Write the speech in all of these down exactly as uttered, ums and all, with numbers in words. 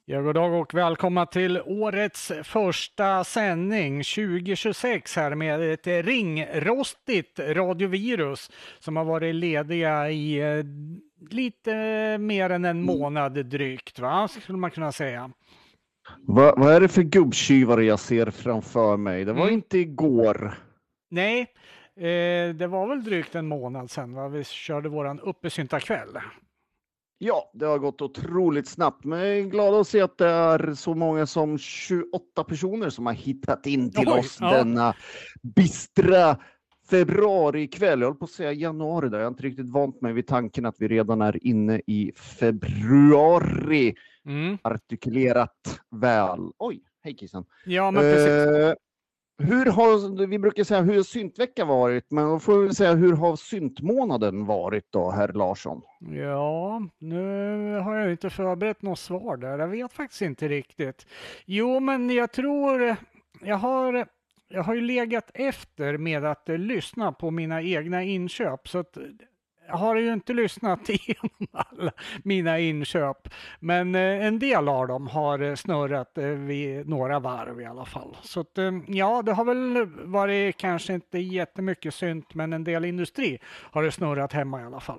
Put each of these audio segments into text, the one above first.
Ja, god dag och välkomna till årets första sändning tjugo tjugosex här med ett ringrostigt radiovirus som har varit lediga i eh, lite mer än en månad drygt, va? Skulle man kunna säga. Va, vad är det för gubbtjuvare jag ser framför mig? Det var Mm. inte igår. Nej, eh, det var väl drygt en månad sedan, va? Vi körde våran uppesynta kväll. Ja, det har gått otroligt snabbt, men jag är glad att se att det är så många som tjugoåtta personer som har hittat in till Oj, oss ja. denna bistra februarikväll. Jag håller på att säga januari där. Jag har inte riktigt vant mig vid tanken att vi redan är inne i februari. Mm. Artikulerat väl. Oj, hej Kissen. Ja, men precis. Eh, hur har, vi brukar säga hur har syntveckan varit, men då får vi säga hur har syntmånaden varit då, herr Larsson? Ja, nu har jag inte förberett något svar där. Jag vet faktiskt inte riktigt. Jo, men jag tror jag har, jag har ju legat efter med att eh, lyssna på mina egna inköp. Så att jag har ju inte lyssnat igenom alla mina inköp. Men eh, en del av dem har eh, snurrat eh, vid några varv i alla fall. Så att, eh, ja, det har väl varit kanske inte jättemycket synt, men en del industri har det snurrat hemma i alla fall.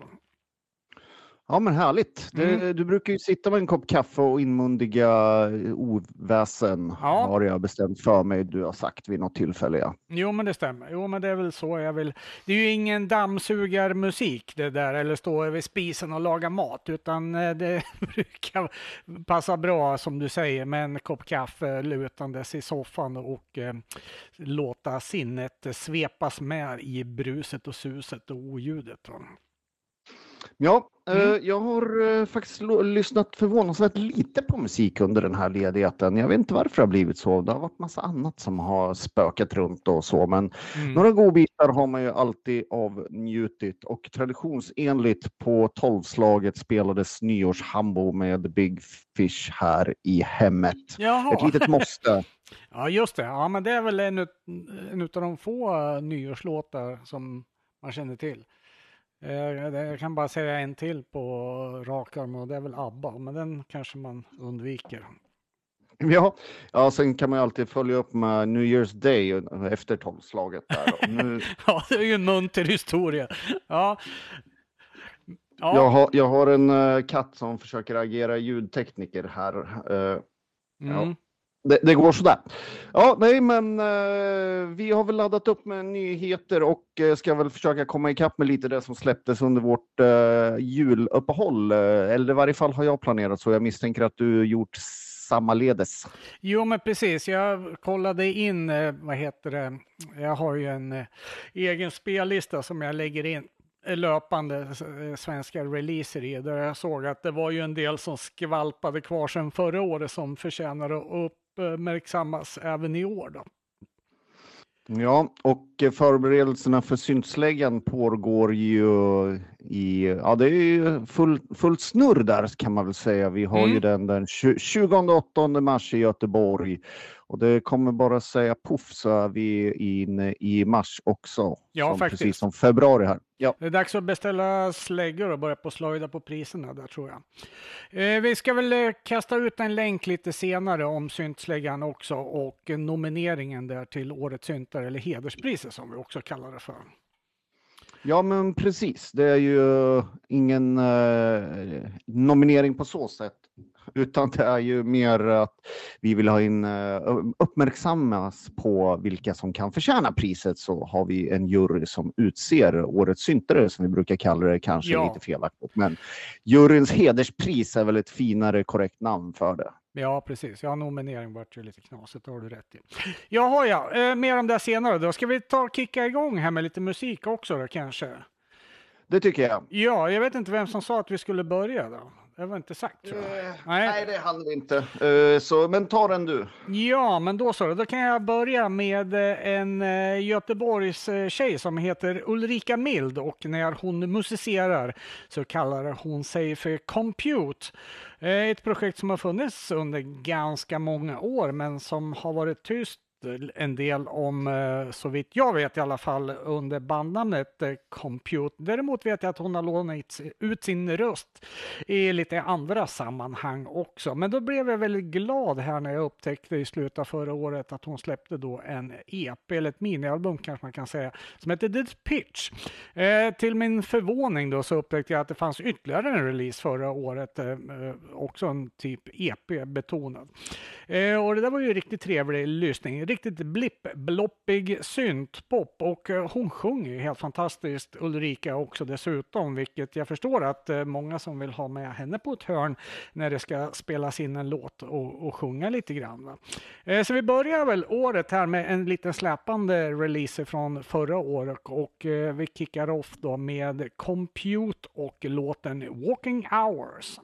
Ja, men härligt. Mm. Det, du brukar ju sitta med en kopp kaffe och inmundiga oväsen, Ja. har jag bestämt för mig, du har sagt vid något tillfälle. Ja. Jo, men det stämmer. Jo, men det är väl så jag vill. Det är ju ingen dammsugarmusik det där, eller stå vid spisen och laga mat, utan eh, det brukar passa bra, som du säger, med en kopp kaffe lutandes i soffan och eh, låta sinnet svepas med i bruset och suset och oljudet. Va? Ja, Mm. eh, jag har eh, faktiskt lo- lyssnat förvånansvärt lite på musik under den här ledigheten. Jag vet inte varför det har blivit så. Det har varit massa annat som har spökat runt och så, men Mm. några godbitar har man ju alltid avnjutit, och traditionsenligt på tolvslaget spelades nyårshambo med Big Fish här i hemmet. Jaha. Ett litet måste. Ja, just det. Ja, men det är väl en, ut- en utav de få uh, nyårslåtar som man känner till. Eh, Jag kan bara säga en till på rak arm, och det är väl ABBA, men den kanske man undviker. Ja, ja, sen kan man ju alltid följa upp med New Year's Day efter tolvslaget där. Och nu, Ja, det är ju en munter historia. Ja. Ja. jag, har, jag har en uh, katt som försöker agera ljudtekniker här. Uh, ja. Mm. Det, det går sådär. Ja, nej, men uh, vi har väl laddat upp med nyheter och uh, ska väl försöka komma ikapp med lite det som släpptes under vårt uh, juluppehåll. Uh, eller i varje fall har jag planerat så. Jag misstänker att du gjort sammaledes. Jo, men precis. Jag kollade in, eh, vad heter det? Jag har ju en eh, egen spellista som jag lägger in eh, löpande eh, svenska releaser i, där jag såg att det var ju en del som skvalpade kvar sedan förra året som förtjänar att uppmärksammas även i år då. Ja, och förberedelserna för syntsläggan pågår ju i, ja det är ju full, full snurr där kan man väl säga. Vi har Mm. ju den den tjugoåttonde mars i Göteborg, och det kommer bara säga puff så är vi inne i mars också. Ja, som, faktiskt. precis som februari här. Ja. Det är dags att beställa släggor och börja på slöjda på priserna där, tror jag. Eh, vi ska väl eh, kasta ut en länk lite senare om syntsläggan också, och eh, nomineringen där till årets syntare, eller hederspriset som vi också kallar det för. Ja, men precis. Det är ju ingen eh, nominering på så sätt, utan det är ju mer att vi vill ha in eh, uppmärksammas på vilka som kan förtjäna priset, så har vi en jury som utser årets syntare, som vi brukar kalla det, kanske Ja. lite felaktigt, men juryns hederspris är väl ett finare korrekt namn för det. Ja, precis. Ja, nominering vart ju lite knasigt, det har du rätt i. Jaha, ja. Eh, mer om det senare. Då ska vi ta och kicka igång här med lite musik också då, kanske. Det tycker jag. Ja, jag vet inte vem som sa att vi skulle börja då. Det var inte sagt, tror jag. Eh, Nej. nej, det hann vi inte. Eh, så, men ta den du. Ja, men då så. Då kan jag börja med eh, en eh, Göteborgs eh, tjej som heter Ulrika Mild, och när hon musicerar så kallar hon sig för Compute. Eh, Ett projekt som har funnits under ganska många år, men som har varit tyst en del om, eh, så vitt jag vet i alla fall, under bandnamnet eh, Compute. Däremot vet jag att hon har lånat ut sin röst i lite andra sammanhang också. Men då blev jag väldigt glad här när jag upptäckte i slutet av förra året att hon släppte då en E P, eller ett minialbum kanske man kan säga, som heter The Pitch. Eh, till min förvåning då så upptäckte jag att det fanns ytterligare en release förra året, eh, också en typ E P-betonad. Eh, och det där var ju riktigt trevlig lyssning, riktigt blipp-bloppig syntpop, och eh, hon sjunger ju helt fantastiskt, Ulrika också dessutom, vilket jag förstår att eh, många som vill ha med henne på ett hörn när det ska spelas in en låt och, och sjunga lite grann. Va? Eh, så vi börjar väl året här med en liten släpande release från förra året, och eh, vi kickar off då med Compute och låten Walking Hours.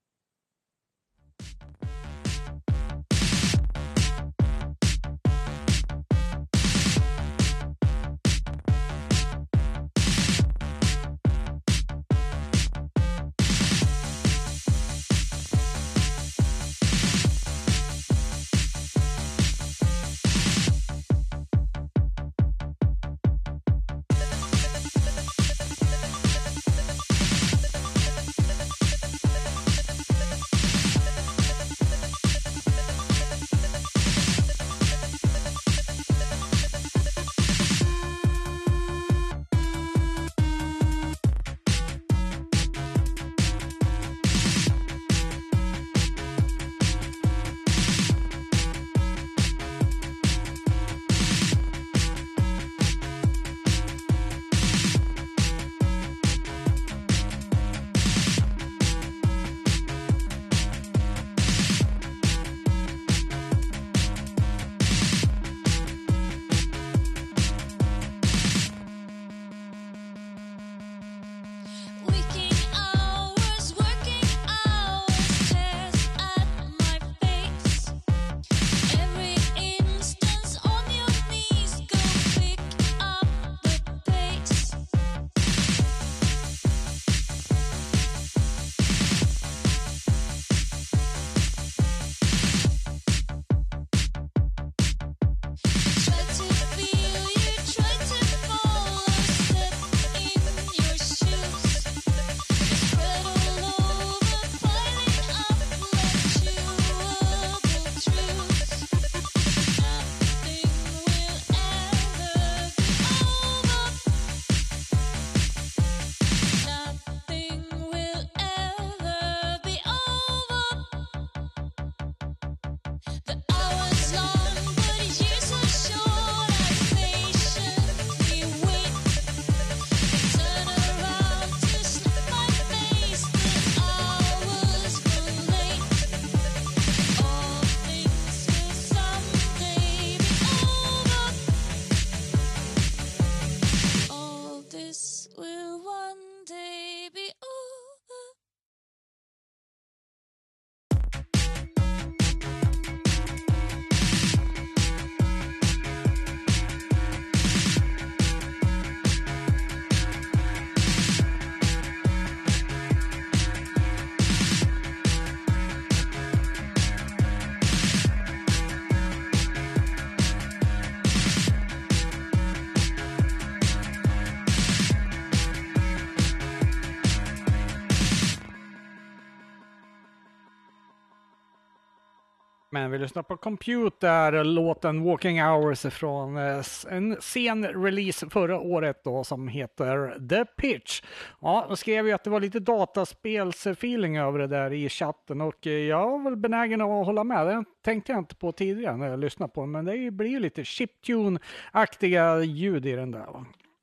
Men vi lyssnar på Computer, låten Walking Hours från en sen release förra året då som heter The Pitch. Ja, då skrev jag att det var lite dataspelsfeeling över det där i chatten, och jag var väl benägen att hålla med. Det tänkte jag inte på tidigare när jag lyssnade på den, men det blir ju lite chiptune-aktiga ljud i den där, va?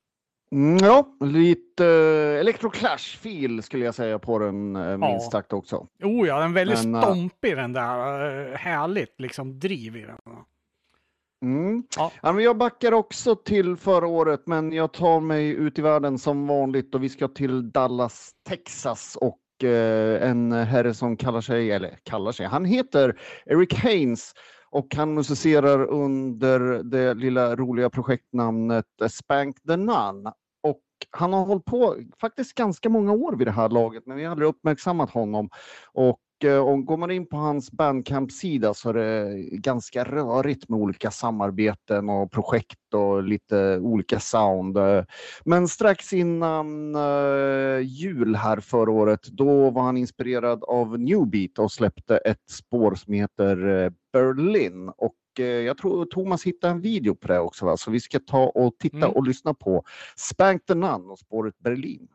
Mm, ja, lite uh, Electroclash-fil skulle jag säga på den uh, minst sagt också. Oh ja, den är väldigt men, stompig den där. Uh, härligt liksom driv i den. Mm. Ja. Ja, men jag backar också till förra året, men jag tar mig ut i världen som vanligt och vi ska till Dallas, Texas, och uh, en herre som kallar sig, eller kallar sig, han heter Eric Haynes. Och han musicerar under det lilla roliga projektnamnet Spank the Nun. Och han har hållit på faktiskt ganska många år vid det här laget, men vi har aldrig uppmärksammat honom. Och eh, om går man in på hans Bandcamp-sida så är det ganska rörigt med olika samarbeten och projekt och lite olika sound. Men strax innan eh, jul här förra året, då var han inspirerad av New Beat och släppte ett spår som heter eh, Berlin. Och eh, jag tror Thomas hittade en video på det också, va? Så vi ska ta och titta Mm. och lyssna på Spank the Nun och spåret Berlin.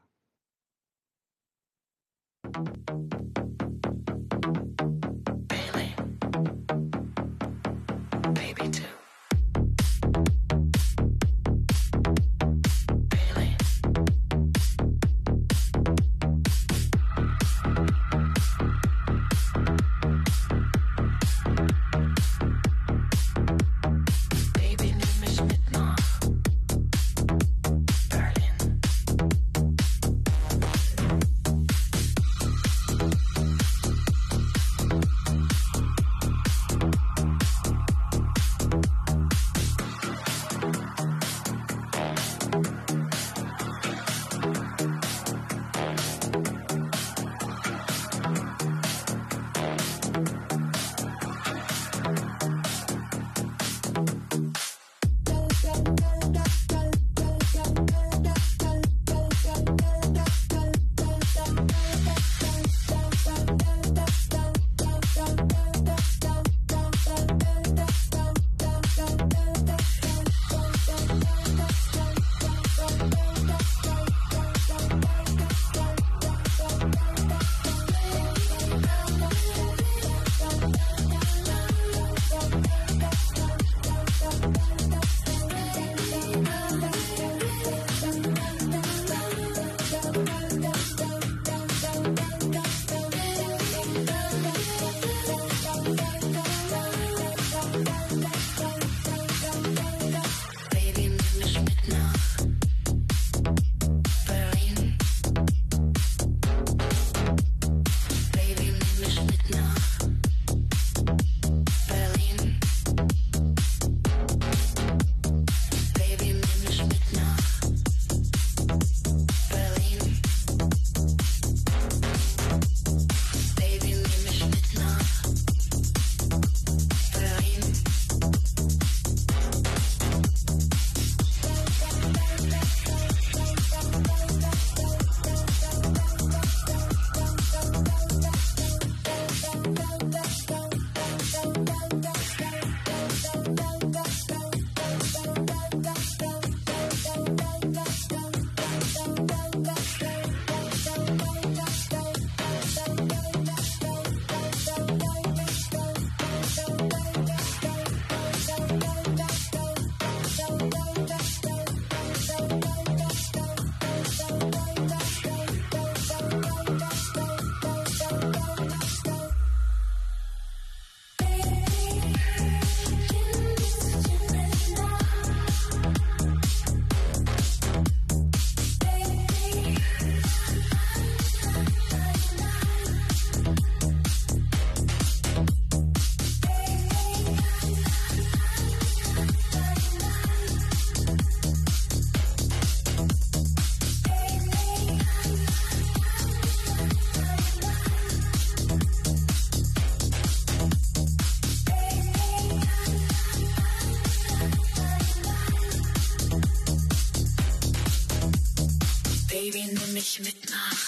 mich mit nach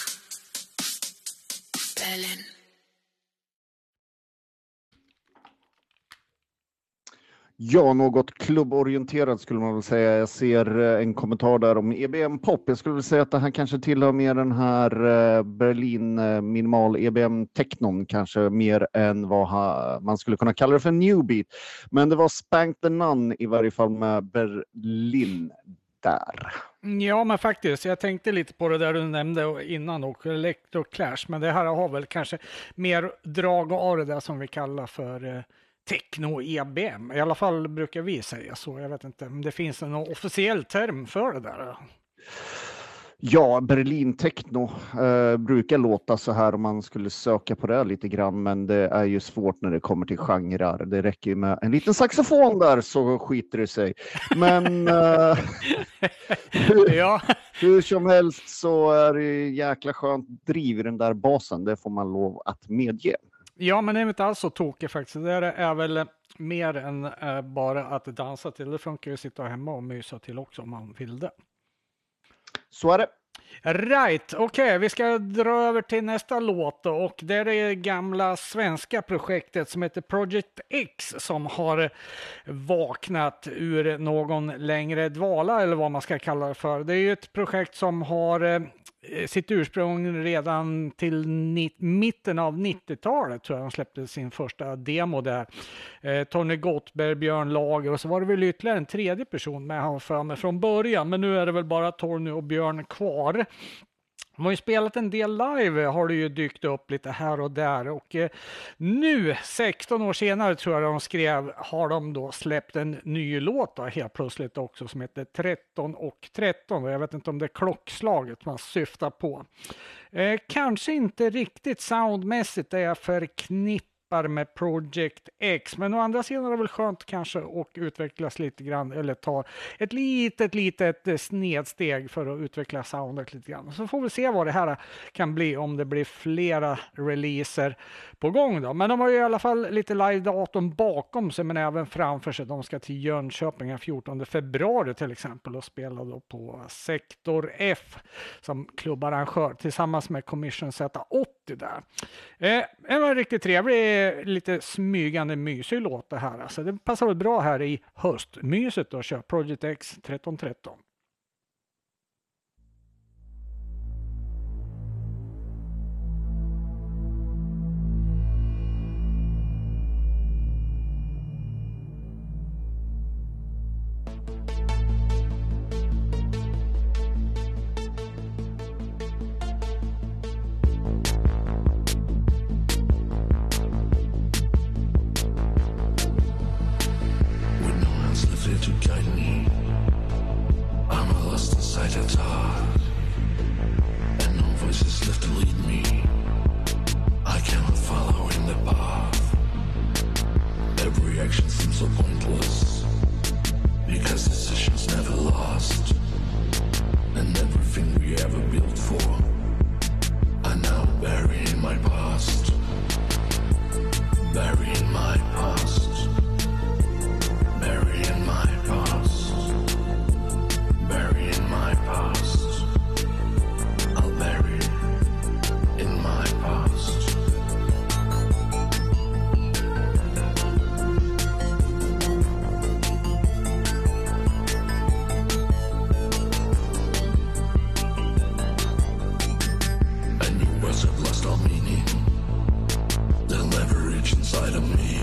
Berlin. Ja, något klubborienterat skulle man väl säga. Jag ser en kommentar där om E B M Pop. Jag skulle väl säga att det här kanske tillhör mer den här Berlin minimal E B M technon, kanske mer än vad man skulle kunna kalla det för New Beat. Men det var Spank the Nun i varje fall med Berlin där. Ja, men faktiskt, jag tänkte lite på det där du nämnde innan och Electro Clash, men det här har väl kanske mer drag av det där som vi kallar för techno-E B M. I alla fall brukar vi säga så. Jag vet inte om det finns en officiell term för det där. Ja, Berlin techno eh, brukar låta så här om man skulle söka på det lite grann, men det är ju svårt när det kommer till genrer. Det räcker ju med en liten saxofon där så skiter det sig. Men eh, hur, ja. hur som helst så är det jäkla skönt driv i den där basen. Det får man lov att medge. Ja, men det är inte alls så tokigt faktiskt. Det där är väl mer än äh, bara att dansa till. Det funkar ju att sitta hemma och mysa till också om man vill det. Så är det. Right, okej, okay, vi ska dra över till nästa låt då, och det är det gamla svenska projektet som heter Project X som har vaknat ur någon längre dvala eller vad man ska kalla det för. Det är ju ett projekt som har eh, sitt ursprung redan till ni- mitten av nittiotalet, tror jag de släppte sin första demo där. Eh, Tony Gottberg, Björn Lager och så var det väl ytterligare en tredje person med han för mig från början, men nu är det väl bara Tony och Björn kvar. De har ju spelat en del live, har det ju dykt upp lite här och där, och eh, nu sexton år senare tror jag de skrev, har de då släppt en ny låt då, helt plötsligt också, som heter tretton och tretton. Jag vet inte om det är klockslaget man syftar på. Eh, kanske inte riktigt soundmässigt är jag förknippad med Project X, men å andra sidan är det väl skönt kanske att utvecklas lite grann, eller ta ett litet litet snedsteg för att utveckla soundet lite grann. Så får vi se vad det här kan bli, om det blir flera releaser på gång då. Men de har ju i alla fall lite live-datum bakom sig, men även framför sig. De ska till Jönköping den fjortonde februari till exempel och spela då på Sektor F som klubbarrangör tillsammans med Commission Z åttio där. Eh, det var riktigt trevlig, lite smygande mysig låt det här. Alltså det passar väl bra här i höstmyset att köra Project X tretton tretton. To guide me, I'm a lost inside a dark, and no voices left to lead me. I cannot follow in the path. Every action seems so pointless, because decisions never last, and everything we ever built for are now buried in my past. Buried in my past. Buried in my past. Buried in my past. I'll bury in my past. And your words have lost all meaning. They'll never reach inside of me.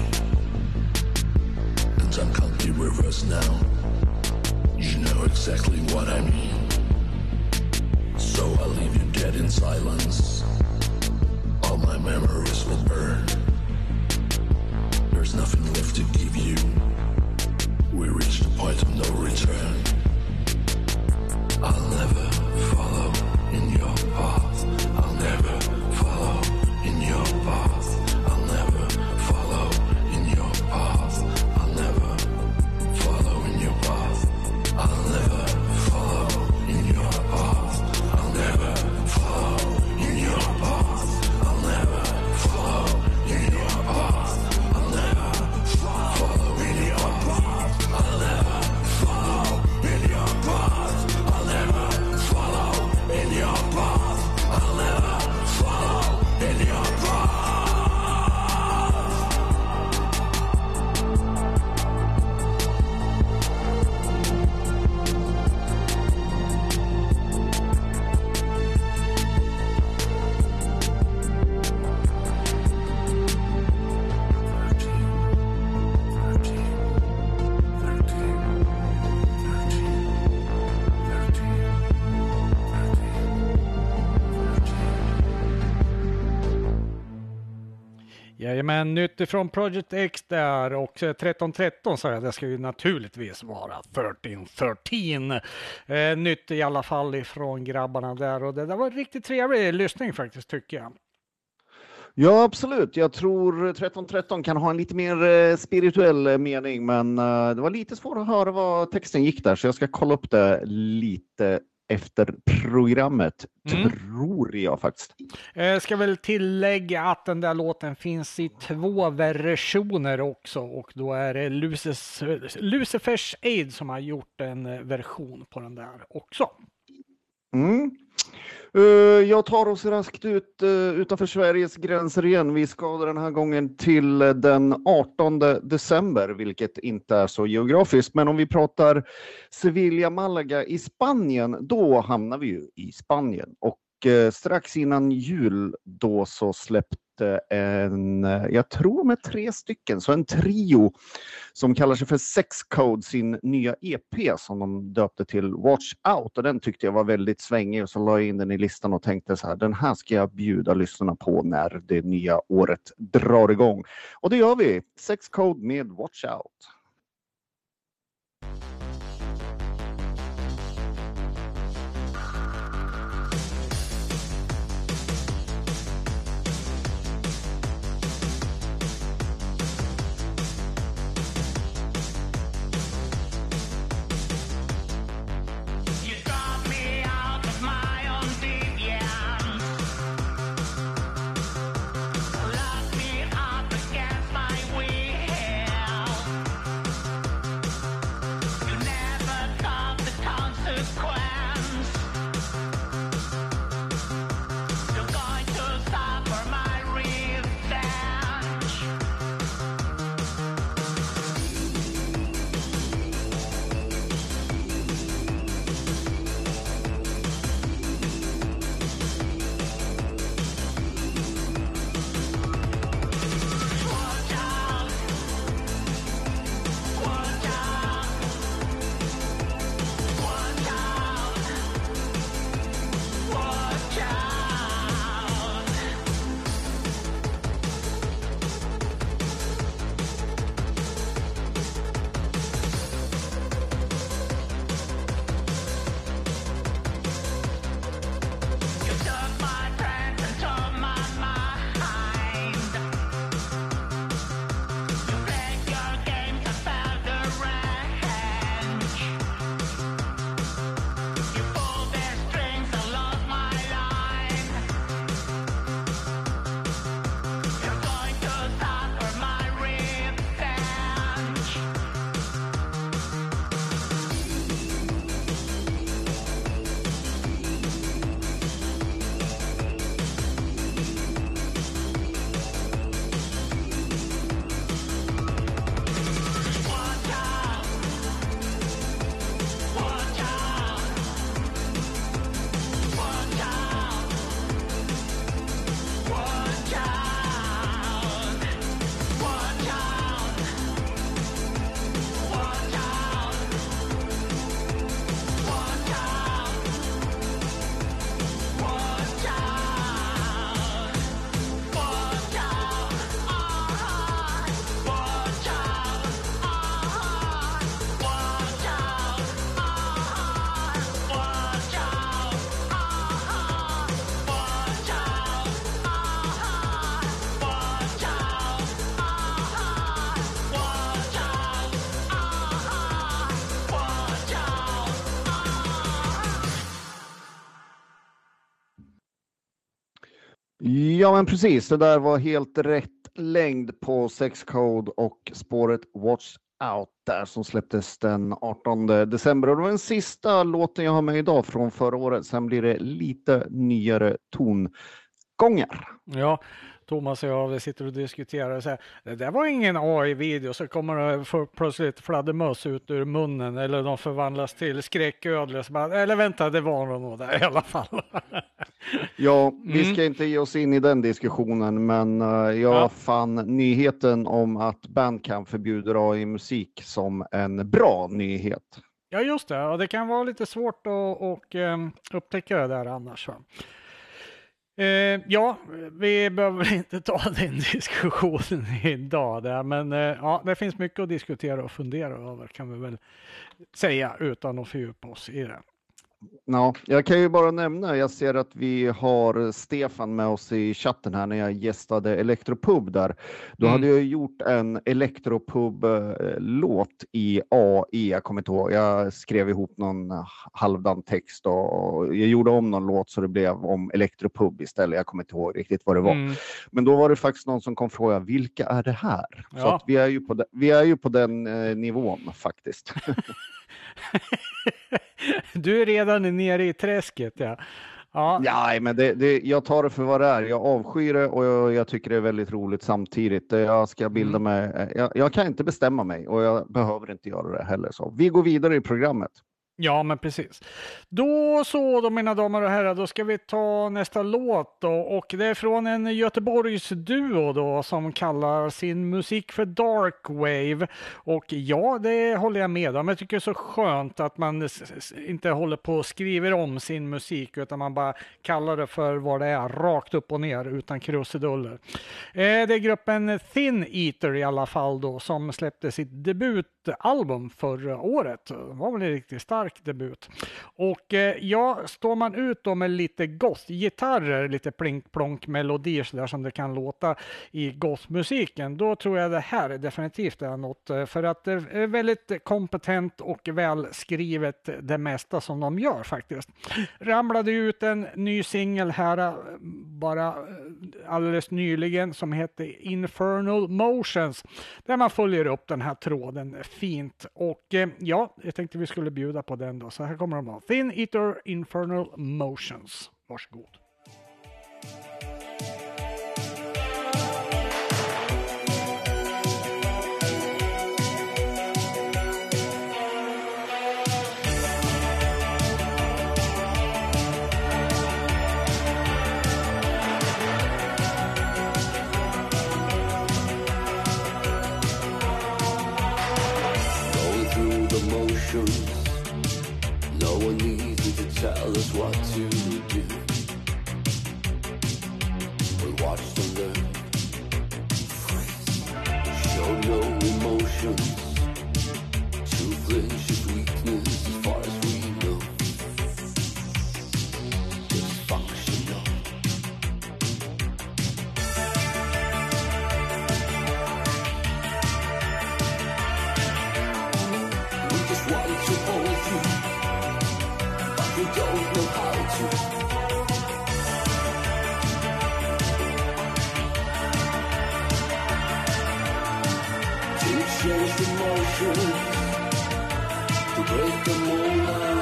Time can't be reversed now. You know exactly what I mean. So I'll leave you dead in silence. All my memories will burn. There's nothing left to give you. We reached the point of no return. I'll never follow in your path. I'll never follow in your path. I'll never follow in your path. I'll never follow in your path. I'll never follow in your path. I'll never follow in your path. I'll never follow in your path. I'll never follow in your path. I'll never follow in your path. I'll never follow in your path. I'll never follow in your path. Jajamän, nytt ifrån Project X där, och tretton tretton sa jag, det ska ju naturligtvis vara tretton tretton. Eh, nytt i alla fall ifrån grabbarna där, och det där var en riktigt trevlig lyssning faktiskt, tycker jag. Ja, absolut. Jag tror tretton tretton kan ha en lite mer eh, spirituell mening, men eh, det var lite svårt att höra vad texten gick där, så jag ska kolla upp det lite efter programmet, Mm. tror jag faktiskt. Jag ska väl tillägga att den där låten finns i två versioner också, och då är det Lucis- Lucifers Aid som har gjort en version på den där också. Mm. Uh, jag tar oss raskt ut uh, utanför Sveriges gränser igen. Vi ska den här gången till uh, den artonde december, vilket inte är så geografiskt. Men om vi pratar Sevilla Malaga i Spanien, då hamnar vi ju i Spanien. Och uh, strax innan jul då så släppte en, uh, jag tror med tre stycken, så en trio som kallar sig för Sex Code, sin nya E P som de döpte till Watch Out, och den tyckte jag var väldigt svängig, och så la jag in den i listan och tänkte så här, den här ska jag bjuda lyssnarna på när det nya året drar igång. Och det gör vi, Sex Code med Watch Out. Ja men precis, det där var helt rätt längd på Sex Code och spåret Watch Out där som släpptes den artonde december. Och det var den sista låten jag har med idag från förra året. Sen blir det lite nyare tongångar. Ja, Thomas och jag vi sitter och diskuterar och säger det där var ingen A I-video, så kommer det för, plötsligt fladdermöss ut ur munnen eller de förvandlas till skräcködlor. Så bara, eller vänta, det var nog där i alla fall. Ja, vi ska inte ge oss in i den diskussionen, men uh, jag ja. fann nyheten om att Bandcamp förbjuder A I-musik som en bra nyhet. Ja, just det. Och det kan vara lite svårt att och, um, upptäcka det där annars. Va? Uh, ja, vi behöver inte ta den diskussionen idag där, men uh, ja, det finns mycket att diskutera och fundera över kan vi väl säga utan att fördjupa oss i det. Ja, jag kan ju bara nämna, jag ser att vi har Stefan med oss i chatten här när jag gästade Elektropub där. Då Mm. hade jag gjort en Elektropub-låt i A E, jag kommer inte ihåg. Jag skrev ihop någon halvdan text och jag gjorde om någon låt så det blev om Elektropub istället. Jag kommer inte ihåg riktigt vad det var. Mm. Men då var det faktiskt någon som kom och frågade, vilka är det här? Så Ja. att vi är ju på, de, vi är ju på den eh, nivån faktiskt. Du är redan nere i träsket, ja. Ja, Ja, men det, det, jag tar det för vad det är. Jag avskyr det och jag, jag tycker det är väldigt roligt samtidigt. Jag ska bilda Mm. mig. Jag, jag kan inte bestämma mig och jag behöver inte göra det heller. Så vi går vidare i programmet. ja, men precis. Då så, då mina damer och herrar, då ska vi ta nästa låt då, och det är från en Göteborgs duo då som kallar sin musik för Dark Wave. Och ja, det håller jag med om. Jag tycker det är så skönt att man s- s- inte håller på och skriver om sin musik utan man bara kallar det för vad det är, rakt upp och ner utan krusiduller. Eh, det är gruppen Thin Eater i alla fall då som släppte sitt debutalbum förra året. Det var väl en riktigt stark debut. Och eh, ja, står man ut då med lite goth-gitarrer, lite plink-plonk melodier så där som det kan låta i goth-musiken, då tror jag det här definitivt är något, eh, för att det är väldigt kompetent och välskrivet det mesta som de gör faktiskt. Ramlade ut en ny singel här eh, bara eh, alldeles nyligen som heter Infernal Motions, där man följer upp den här tråden fint. Och eh, ja, jag tänkte vi skulle bjuda på den då, så här kommer de då. Thin Eater Infernal Motions. Varsågod. Going through the motions. No one needs me to tell us what to do. We watch them learn. Show no emotions. To flinch is weakness as far as we know. Dysfunctional. We just want to hold you, but we don't know how to. To change the motion, to break the mold.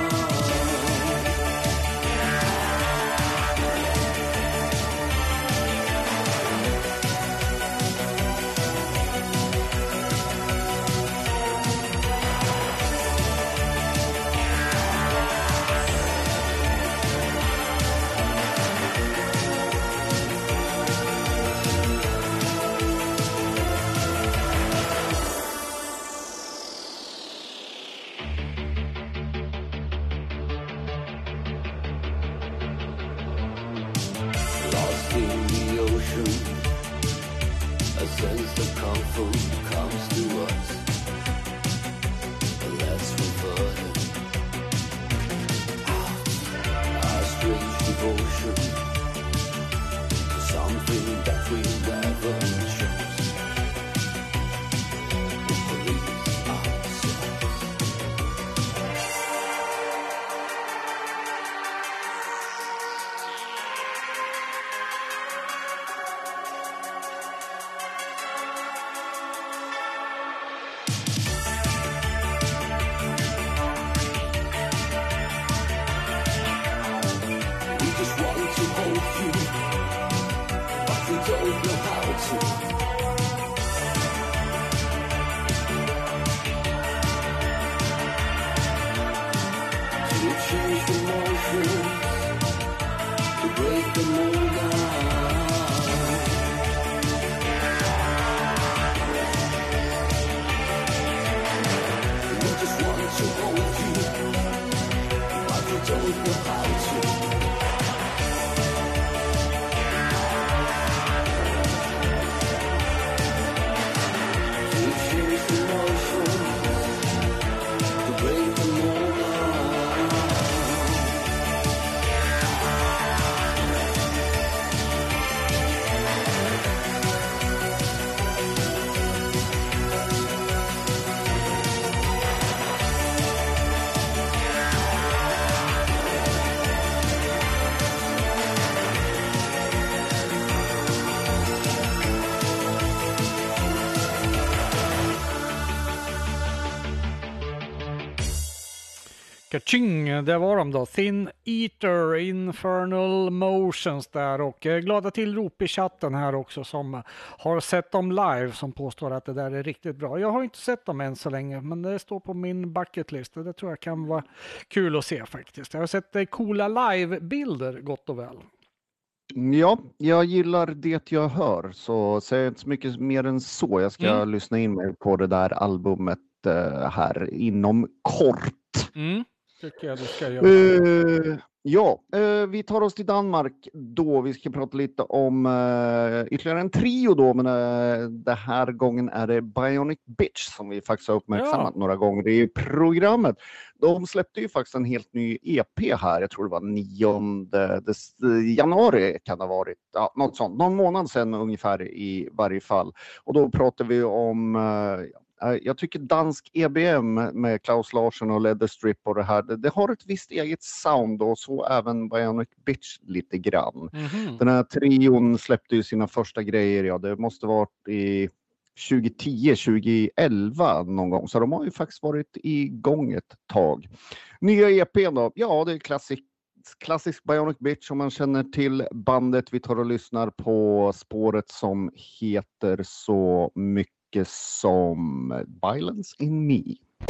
Lost in the ocean, a sense of comfort comes to us. Let's refer him. Our strange devotion to something that we never chose. We believe ourselves. We just want to hold you, but we don't know how to. To change the motions, to break the mold down. We just want to hold you, but we don't know how to. Kaching, det var de då. Thin Eater, Infernal Motions där och eh, glada tillrop i chatten här också som har sett dem live som påstår att det där är riktigt bra. Jag har inte sett dem än så länge men det står på min bucketlist och det tror jag kan vara kul att se faktiskt. Jag har sett eh, coola live-bilder gott och väl. Ja, jag gillar det jag hör så säger jag inte så mycket mer än så. Jag ska Mm. lyssna in mig på det där albumet eh, här inom kort. Mm. Tycker jag du ska göra. Uh, ja, uh, vi tar oss till Danmark då. Vi ska prata lite om uh, ytterligare en trio då, men uh, den här gången är det Bionic Bitch som vi faktiskt har uppmärksammat Ja. några gånger i programmet. De släppte ju faktiskt en helt ny E P här, jag tror det var nionde januari kan det ha varit, ja, något sånt, någon månad sedan ungefär i varje fall. Och då pratar vi om uh, jag tycker dansk E B M med Klaus Larsson och Leather Strip och det här, det, det har ett visst eget sound och så även Bionic Bitch lite grann. Mhm. Den här trion släppte ju sina första grejer, ja det måste varit i tjugohundratio tjugoelva någon gång, så de har ju faktiskt varit igång ett tag. Nya E P då, ja det är klassik klassisk Bionic Bitch om man känner till bandet. Vi tar och lyssnar på spåret som heter så mycket som Violence in Me.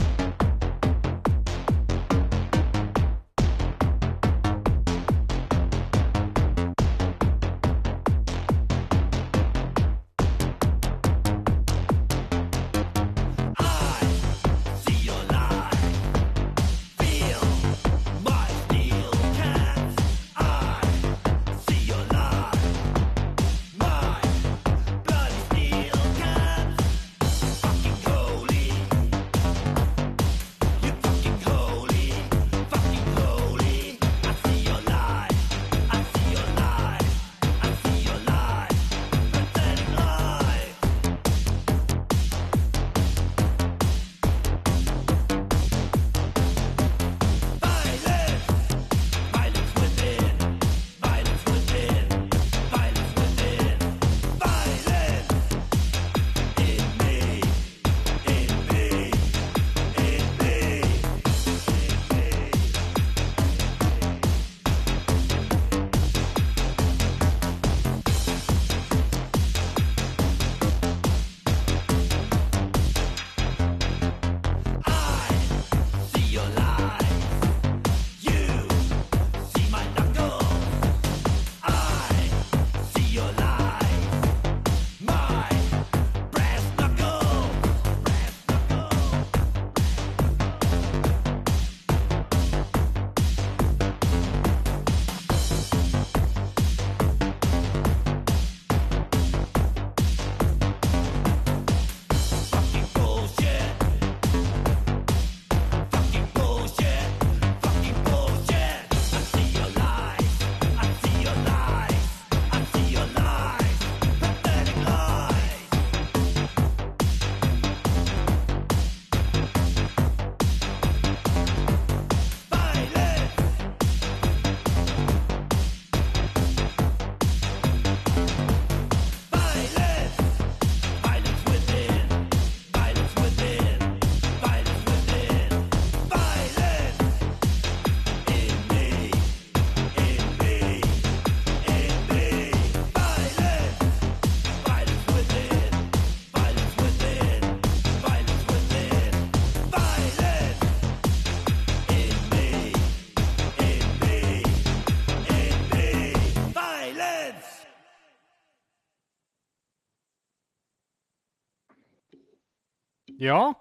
Ja.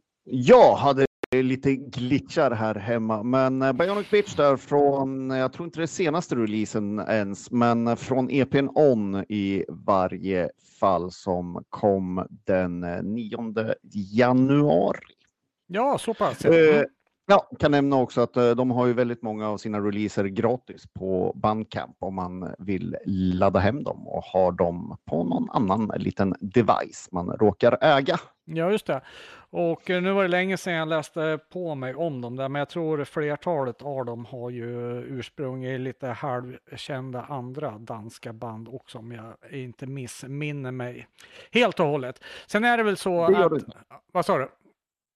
Jag hade lite glitchar här hemma, men Bionic Bitch där från, jag tror inte det är senaste releasen ens, men från E P:n On i varje fall som kom den nionde januari. Ja, så pass. Eh, ja, kan nämna också att eh, de har ju väldigt många av sina releaser gratis på Bandcamp om man vill ladda hem dem och ha dem på någon annan liten device man råkar äga. Ja, just det. Och eh, nu var det länge sedan jag läste på mig om dem där, men jag tror flertalet av dem har ju ursprung i lite halvkända andra danska band också, om jag inte missminner mig helt och hållet. Sen är det väl så Det gör att... du. Vad sa du?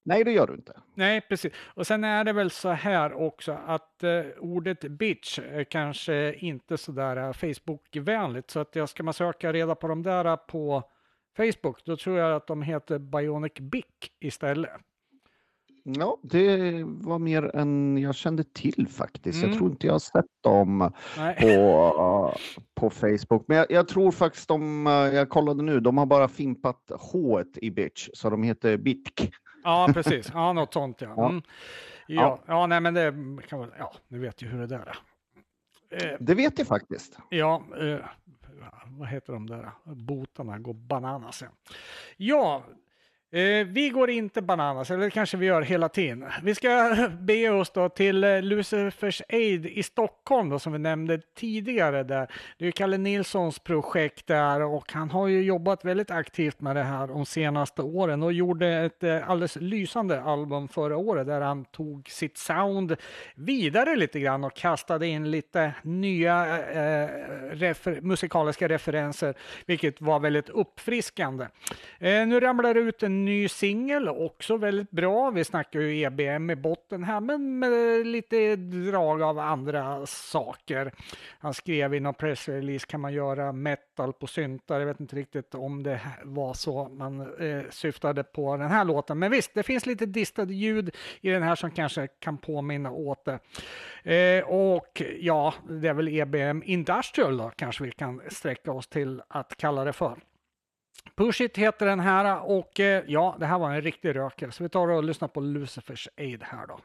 Nej, det gör du inte. Nej, precis. Och sen är det väl så här också att eh, ordet bitch är kanske inte så där eh, Facebook-vänligt. Så att jag ska man söka reda på de där på Facebook, då tror jag att de heter Bionic Bic istället. Ja, det var mer än jag kände till faktiskt. Mm. Jag tror inte jag har sett dem Nej. på, på Facebook. Men jag, jag tror faktiskt de, jag kollade nu, de har bara fimpat H i bitch, så de heter bitk. Ja, precis. Ja, något sånt ja. Ja. Mm. Ja, ja, nej men det kan väl, ja, ni vet ju hur det där är. Eh, Det vet jag faktiskt. ja, eh, vad heter de där? Botarna går bananas. Ja, ja eh, vi går inte bananas, eller det kanske vi gör hela tiden. Vi ska be oss då till eh, Lucifers Aid i Stockholm då, som vi nämnde tidigare där. Det är ju Kalle Nilssons projekt där och han har ju jobbat väldigt aktivt med det här de senaste åren och gjorde ett eh, alldeles lysande album förra året där han tog sitt sound vidare lite grann och kastade in lite nya eh, refer- musikaliska referenser, vilket var väldigt uppfriskande. Eh, nu ramlar det ut en ny singel, också väldigt bra. Vi snackar ju E B M i botten här, men med lite drag av andra saker. Han skrev i någon pressrelease, kan man göra metal på syntar? Jag vet inte riktigt om det var så man eh, syftade på den här låten. Men visst, det finns lite distade ljud i den här som kanske kan påminna åt det. Eh, och ja, det är väl E B M Industrial då, kanske vi kan sträcka oss till att kalla det för. Push It heter den här och eh, ja, det här var en riktig rökare. Så vi tar och lyssnar på Lucifers Aid här då.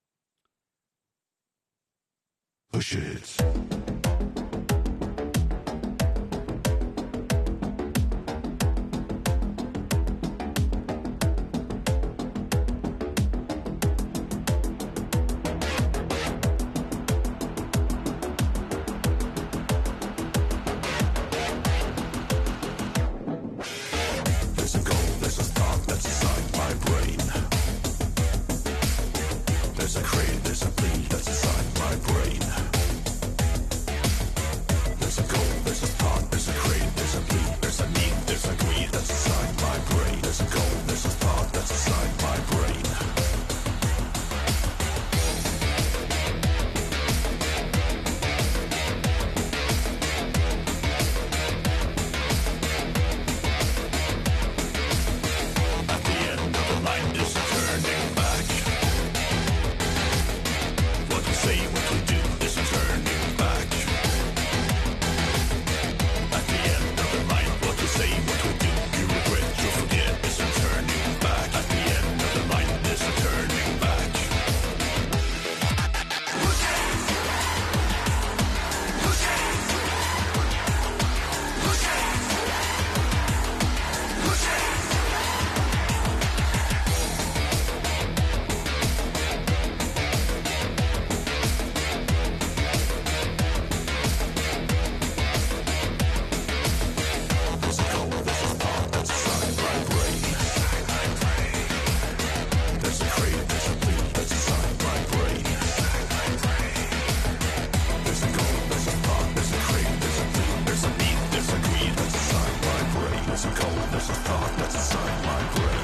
Push it. There's a goal, there's a thought that's inside my brain. There's a crave, there's a bleed that's inside my brain. There's a goal, there's a thought, there's a crave, there's a bleed, there's a need, there's a greed that's inside my brain. There's a goal, there's a thought that's inside my brain. At the end of the line, there's a turning back. What we say, what we do, there's a turning back. At the end of the line, what we say, what we do, you regret, you forget, there's a turning back. At the end of the line, there's a turning back. There's a goal, there's a thought that's inside my brain. There's a crave, there's a bleed that's inside my brain. There's a goal, there's a thought, there's a crave, there's a bleed, there's a need, there's a greed that's inside my brain. There's a goal, there's a thought that's inside my brain.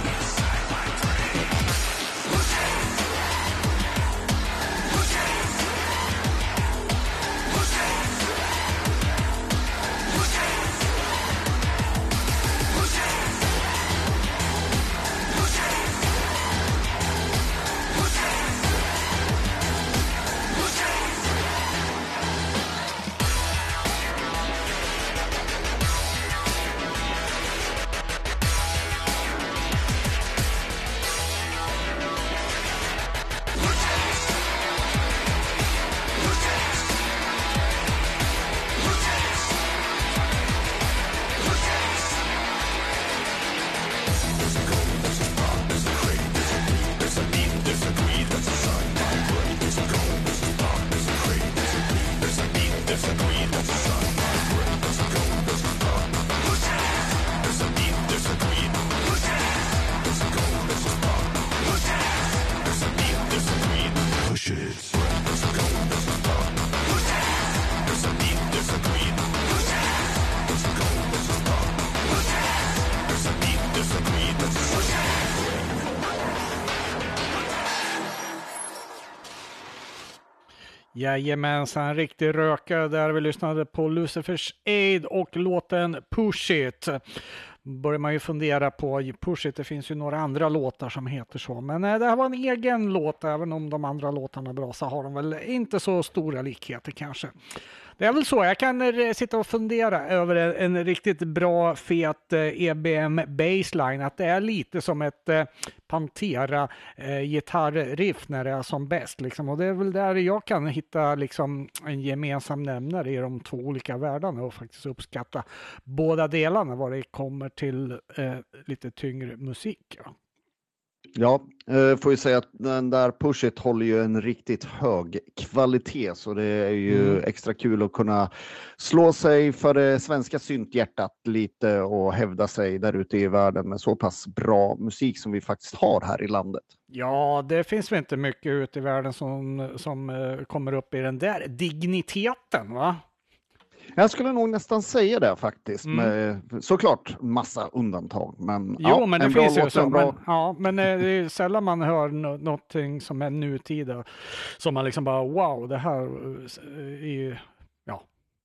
Jajamensan, en riktig röka där vi lyssnade på Lucifers Aid och låten Push It. Börjar man ju fundera på Push It, det finns ju några andra låtar som heter så, men det här var en egen låt, även om de andra låtarna är bra så har de väl inte så stora likheter kanske. Det är väl så, jag kan sitta och fundera över en, en riktigt bra fet E B M baseline, att det är lite som ett eh, Pantera eh, gitarriff när det är som bäst liksom. Och det är väl där jag kan hitta liksom en gemensam nämnare i de två olika världarna och faktiskt uppskatta båda delarna vad det kommer till eh, lite tyngre musik. Ja. Ja, eh, får ju säga att den där Push It håller ju en riktigt hög kvalitet, så det är ju mm. extra kul att kunna slå sig för det svenska synthjärtat lite och hävda sig där ute i världen med så pass bra musik som vi faktiskt har här i landet. Ja, det finns väl inte mycket ute i världen som, som uh, kommer upp i den där digniteten, va? Jag skulle nog nästan säga det faktiskt, Mm. med såklart massa undantag. Men, Jo, ja, men det en bra finns ju låt, så. en bra... Men, ja, men eh, det är sällan man hör no- någonting som är nutida. Som man liksom bara, wow, det här eh, är ju, ja.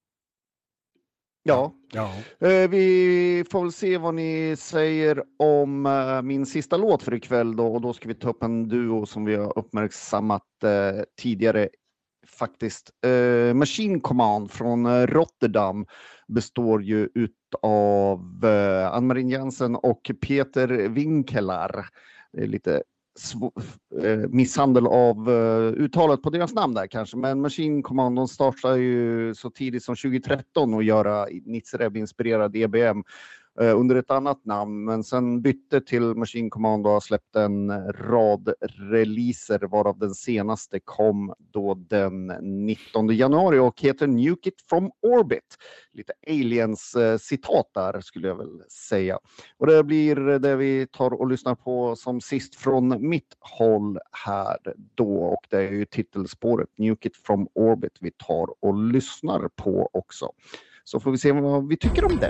Ja, Ja. eh, vi får väl se vad ni säger om eh, min sista låt för ikväll då. Och då ska vi ta upp en duo som vi har uppmärksammat eh, tidigare faktiskt. Eh, Machine Command från eh, Rotterdam består ju utav eh, Ann-Marie Jensen och Peter Winkelar. Det är lite sv- eh, misshandel av eh, uttalet på deras namn där kanske, men Machine Command de startade ju så tidigt som tjugo tretton och göra Nitzereb-inspirerad E B M eh, under ett annat namn, men sen bytte till Machine Command och har släppt en rad releaser, varav den senaste kom då den nittonde januari och heter Nuke It From Orbit. Lite aliens eh, citat där skulle jag väl säga. Och det blir det vi tar och lyssnar på som sist från mitt håll här då, och det är ju titelspåret Nuke It From Orbit vi tar och lyssnar på också. Så får vi se vad vi tycker om det.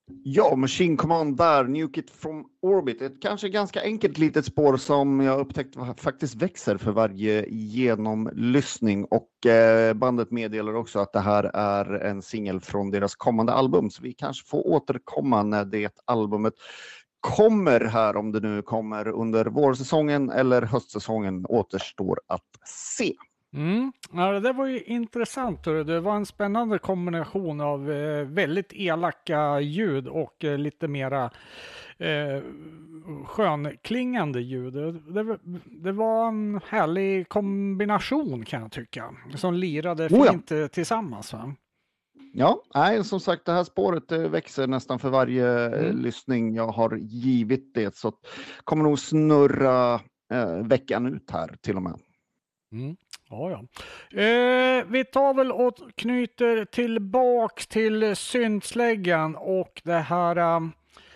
Ja, Machine Command där, Nuke It From Orbit. Ett kanske ganska enkelt litet spår som jag upptäckt faktiskt växer för varje genomlyssning. Och eh, bandet meddelar också att det här är en singel från deras kommande album. Så vi kanske får återkomma när det albumet kommer här, om det nu kommer under vårsäsongen eller höstsäsongen, återstår att se. Mm. Ja, det där var ju intressant. hörru. Det var en spännande kombination av eh, väldigt elaka ljud och eh, lite mera eh, skönklingande ljud. Det, det, det var en härlig kombination kan jag tycka, som lirade Oh ja. fint eh, tillsammans. Va? Ja, nej, som sagt, det här spåret eh, växer nästan för varje eh, Mm. lyssning jag har givit det. Så att kommer nog snurra eh, veckan ut här till och med. Mm. Ja, ja. Eh, vi tar väl och knyter tillbaks till syntsläggan och det här um,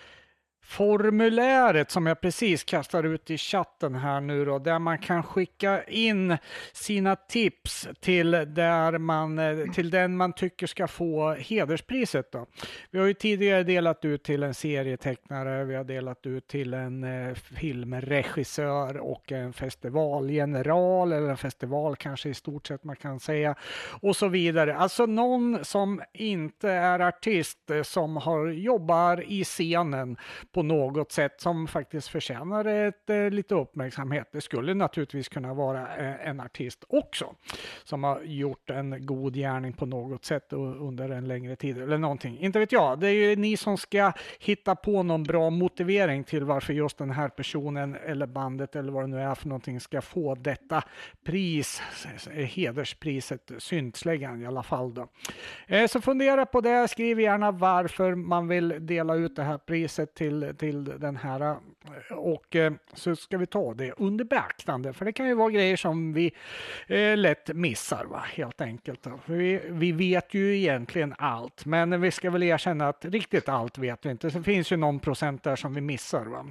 formuläret som jag precis kastar ut i chatten här nu då, där man kan skicka in sina tips till, där man, eh, till den man tycker ska få hederspriset då. Vi har ju tidigare delat ut till en serietecknare, vi har delat ut till en eh, filmregissör och en festivalgeneral, eller en festival kanske i stort sett man kan säga, och så vidare. Alltså någon som inte är artist, eh, som har jobbar i scenen på något sätt, som faktiskt förtjänar ett, eh, lite uppmärksamhet. Det skulle naturligtvis kunna vara eh, en artist också som har gjort en god gärning på något sätt o- under en längre tid eller någonting. Inte vet jag. Det är ju ni som ska hitta på någon bra motivering till varför just den här personen eller bandet eller vad det nu är för någonting ska få detta pris, eh, hederspriset, syntsläggan i alla fall då. Eh, Så fundera på det, skriv gärna varför man vill dela ut det här priset till, till den här, eh, och eh, så ska vi ta det under beaktande, för det kan ju vara grejer som vi eh, lätt missar, va? Helt enkelt då. För vi, vi vet ju egentligen allt, men vi ska väl erkänna att riktigt allt vet vi inte, så det finns ju någon procent där som vi missar, va?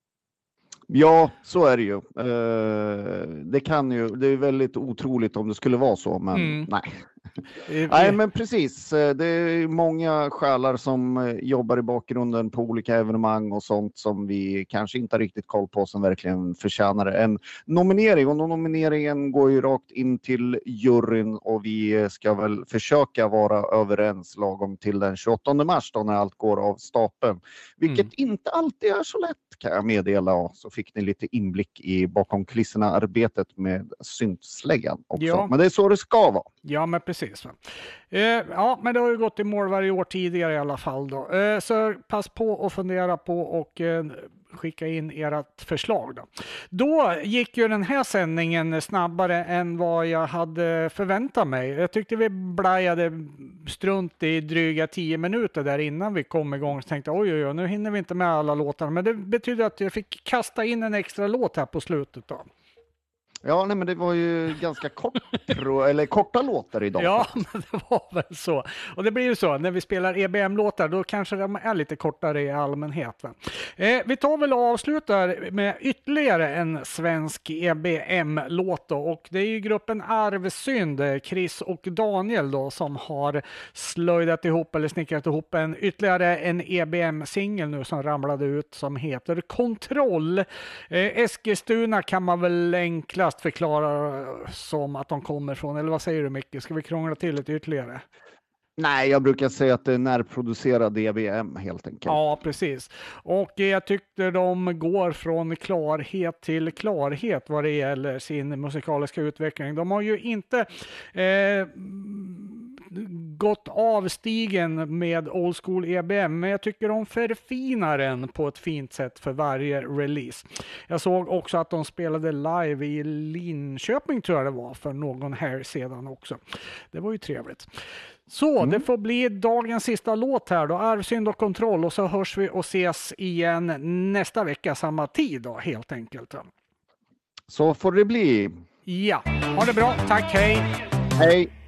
Ja, så är det ju. Eh, det kan ju, det är väldigt otroligt om det skulle vara så, men Mm. nej. Eh, Nej, men precis. Eh, Det är många själar som eh, jobbar i bakgrunden på olika evenemang och sånt som vi kanske inte har riktigt koll på, som verkligen förtjänar en nominering. Och nomineringen går ju rakt in till juryn, och vi ska väl försöka vara överens lagom till den tjugoåttonde mars då, när allt går av stapeln. Vilket Mm. inte alltid är så lätt, kan jag meddela. Så fick ni lite inblick i bakom kulisserna arbetet med syntsläggan också. Ja. Men det är så det ska vara. Ja, men precis. Va? Eh, ja, men det har ju gått i mål varje år tidigare i alla fall då. Eh, så pass på och fundera på och eh, skicka in ert förslag då. Då gick ju den här sändningen snabbare än vad jag hade förväntat mig. Jag tyckte vi blajade strunt i dryga tio minuter där innan vi kom igång. Så tänkte oj, oj, oj, nu hinner vi inte med alla låtar. Men det betyder att jag fick kasta in en extra låt här på slutet då. Ja, nej, men det var ju ganska kort, eller korta låtar idag. Ja, men det var väl så. Och det blir ju så, när vi spelar E B M-låtar, då kanske de är lite kortare i allmänhet. Va? Eh, vi tar väl och avslutar med ytterligare en svensk E B M-låt då. Och det är ju gruppen Arvsynd, Chris och Daniel då, som har slöjdat ihop eller snickrat ihop en ytterligare en E B M-singel nu som ramlade ut som heter Kontroll. Eh, Eskilstuna kan man väl enklast förklara som att de kommer från, eller vad säger du Micke? Ska vi krångla till lite ytterligare? Nej, jag brukar säga att det är närproducerad E B M helt enkelt. Ja, precis. Och jag tyckte de går från klarhet till klarhet vad det gäller sin musikaliska utveckling. De har ju inte eh, gått av stigen med old school E B M, men jag tycker de förfinar den på ett fint sätt för varje release. Jag såg också att de spelade live i Linköping, tror jag det var, för någon här sedan också. Det var ju trevligt. Så Mm. det får bli dagens sista låt här då, Arvsynd och Kontroll, och så hörs vi och ses igen nästa vecka samma tid då, helt enkelt. Så får det bli. Ja, ha det bra, tack, hej! Hej!